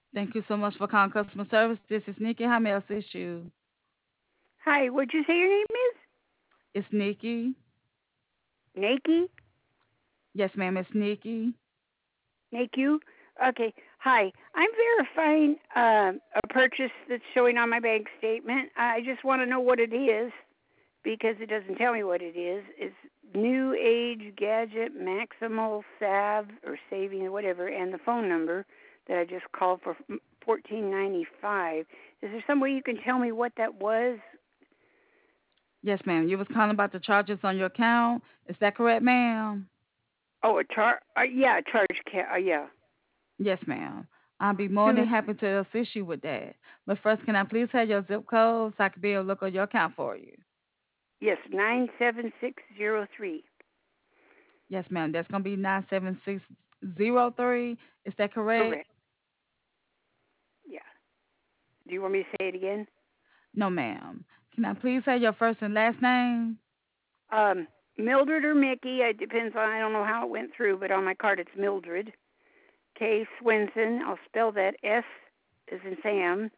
Thank you so much for calling customer service. This is Nikki. How may I assist you? Hi, what'd you say your name is? It's Nikki. Nikki? Yes, ma'am. It's Nikki. Niku? Okay. Hi, I'm verifying a purchase that's showing on my bank statement. I just want to know what it is because it doesn't tell me what it is. It's New Age Gadget Maximal Salve or Saving or whatever, and the phone number that I just called for 1495. Is there some way you can tell me what that was? Yes, ma'am. You was calling about the charges on your account. Is that correct, ma'am? Oh, a char? Yeah, a charge. Yeah. Yes, ma'am. I'll be more Two. than happy to assist you with that. But first, can I please have your zip code so I can be able to look at your account for you? Yes, 97603. Yes, ma'am. That's gonna be 97603. Is that correct? Correct. Yeah. Do you want me to say it again? No, ma'am. Can I please have your first and last name? Um, Mildred or Mickey, it depends on, I don't know how it went through, but on my card it's Mildred. K. Swenson, I'll spell that S as in Sam,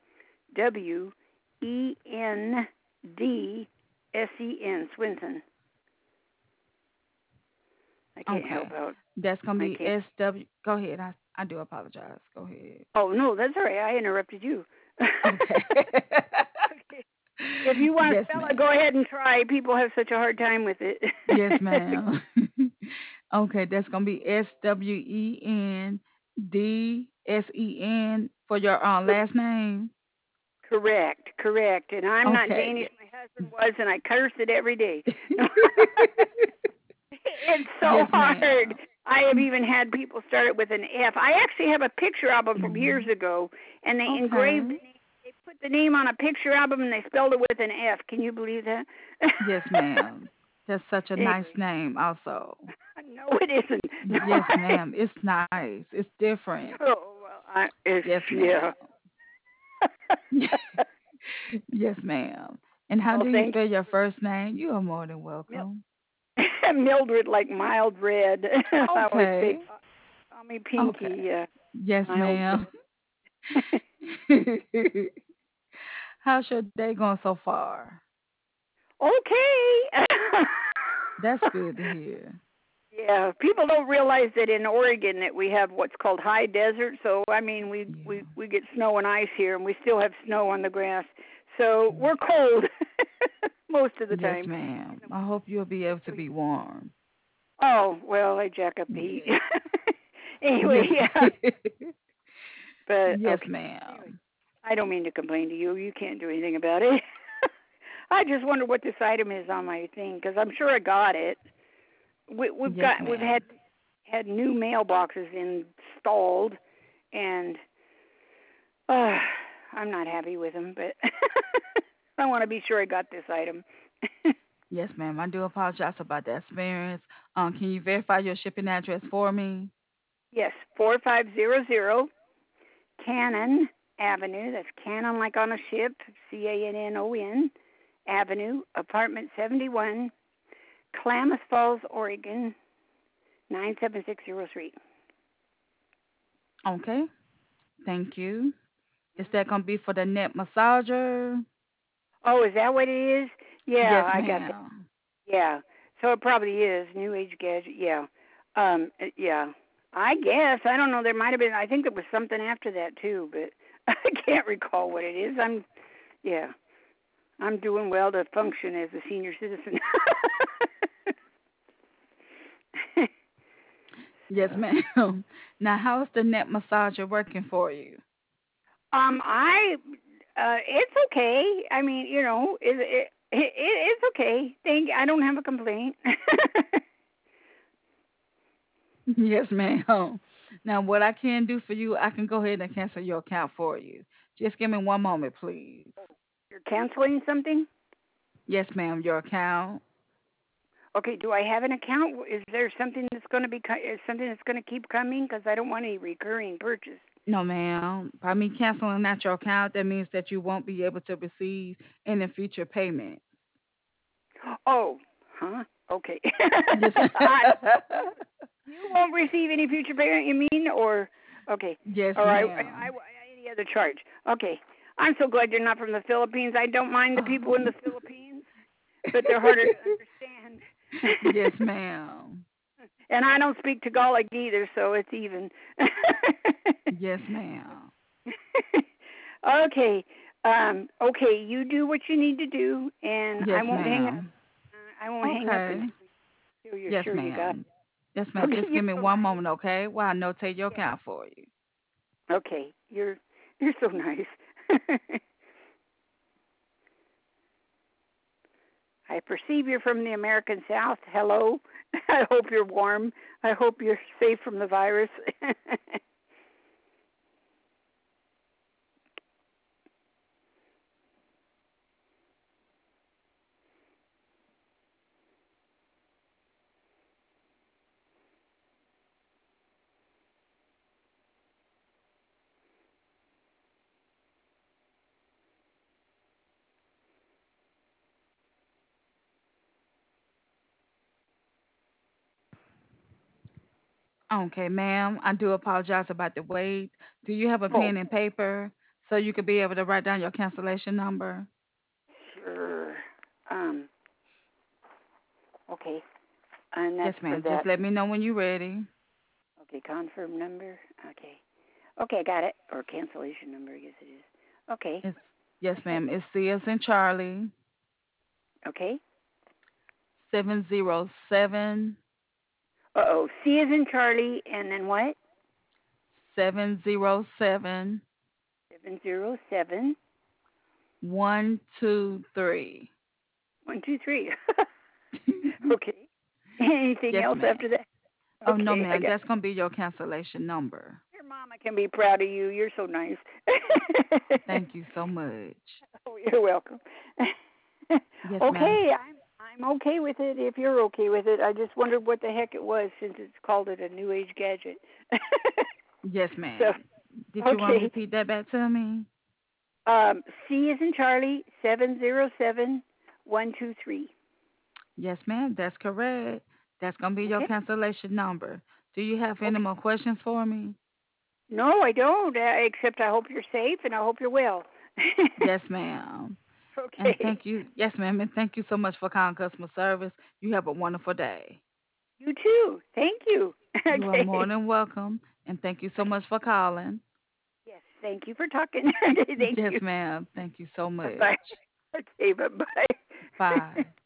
Wendsson, I can't help Okay. out. That's gonna I be can't. SW. Go ahead. I do apologize. Go ahead. Oh, no, that's all right. I interrupted you. Okay. Okay. If you want to Yes, spell it, ma'am. go ahead and try. People have such a hard time with it. Yes, ma'am. Okay, that's gonna be Swendsен for your last name. Correct, correct. And I'm not Okay. Danish. My husband was, and I curse it every day. No. It's so Yes, hard. ma'am. I have even had people start it with an F. I actually have a picture album from years ago, and they engraved the Okay. name. They put the name on a picture album, and they spelled it with an F. Can you believe that? Yes, ma'am. That's such a nice Anyway, name, also. no, it isn't. No, Yes, ma'am. It's nice. It's different. no. Well, it's Yes, ma'am. yeah. Yes, ma'am. And how Well, do you thank spell you your for first name? You are more than Mil- welcome. Mildred, like mild red. I always say, Okay. call me Okay. Pinky. Yes, Mild ma'am. red. How's your day going so far? Okay. That's good to hear. Yeah, people don't realize that in Oregon that we have what's called high desert. So I mean, we we Yeah. we get snow and ice here, and we still have snow on the grass. So we're cold most of the Yes, time. ma'am. I hope you'll be able to be warm. Oh well, I jack up the heat. Yes. Anyway, Yes. yeah. But Yes, okay. Anyway, ma'am. I don't mean to complain to you. You can't do anything about it. I just wonder what this item is on my thing because I'm sure I got it. Yes, We've ma'am. had new mailboxes installed, and uh, I'm not happy with them. But I want to be sure I got this item. Yes, ma'am. I do apologize about that experience. Can you verify your shipping address for me? Yes, 4500 Cannon Avenue. That's Cannon like on a ship. Cannon Avenue, apartment 71, Klamath Falls, Oregon 97603. Okay. Thank you. Is that gonna be for the neck massager? Oh, is that what it is? Yes, Yeah, I got that. ma'am. Yeah. So it probably is New Age Gadget. Yeah. Yeah. I guess I don't know. There might have been. I think there was something after that too, but I can't recall what it is. Yeah. I'm doing well to function as a senior citizen. Yes, So, ma'am. Now, how is the neck massager working for you? I it's okay. I mean, it's okay. I don't have a complaint. Yes, ma'am. Now, what I can do for you, I can go ahead and cancel your account for you. Just give me one moment, please. You're canceling something? Yes, ma'am. Your account. Okay, do I have an account? Is there something that's going to be is something that's going to keep coming? Because I don't want any recurring purchase. No, ma'am. By me canceling out your account, that means that you won't be able to receive any future payment. Oh, huh? Okay. Yes. You won't receive any future payment. You mean, or okay? Yes, All right. ma'am. Any Yeah, the charge. Okay. I'm so glad you're not from the Philippines. I don't mind the people in the Philippines, but they're harder to understand. Yes, ma'am. And I don't speak Tagalog either, so it's even. Yes, ma'am. Okay. Okay, you do what you need to do, and I Yes, won't hang up. ma'am. I won't hang up Okay. until you're Yes, sure you got ma'am. Yes, it. ma'am. Okay, Just you're give me so one nice. moment, okay? While I notate your Yeah. account for you. Okay, you're so nice. I perceive you're from the American South. Hello. I hope you're warm. I hope you're safe from the virus. Okay, ma'am. I do apologize about the wait. Do you have a Oh, pen and paper so you could be able to write down your cancellation number? sure. Um, okay. And that's Yes, for ma'am. that. Just let me know when you're ready. Okay, confirm number. Okay. Okay, I got it. Or cancellation number, I guess it is. Okay. It's yes, ma'am. It's C as in Charlie, Okay. 707 Uh-oh. C is in Charlie, and then what? 707 707 123. 123. Okay. Anything Yes, else ma'am. after that? Oh no, Okay, I ma'am. got That's gonna be your cancellation number. your mama can be proud of you. You're so nice. Thank you so much. Oh, you're welcome. Yes, ma'am. Okay, I'm okay with it if you're okay with it. I just wondered what the heck it was since it's called it a new age gadget. Yes, So, ma'am. Did you want to okay. repeat that back to me? C is in Charlie, 707123. Yes, ma'am. That's correct. That's gonna be your Okay. cancellation number. Do you have any Okay. more questions for me? No, I don't. Except I hope you're safe and I hope you're well. Yes, ma'am. And Okay. thank you. Yes, ma'am. And thank you so much for calling customer service. You have a wonderful day. You too. Thank you. You are more Okay. than welcome. And thank you so much for calling. Yes. Thank you for talking. Okay. Thank you. Yes, ma'am. Thank you so Bye. much. Okay. Bye bye. Bye.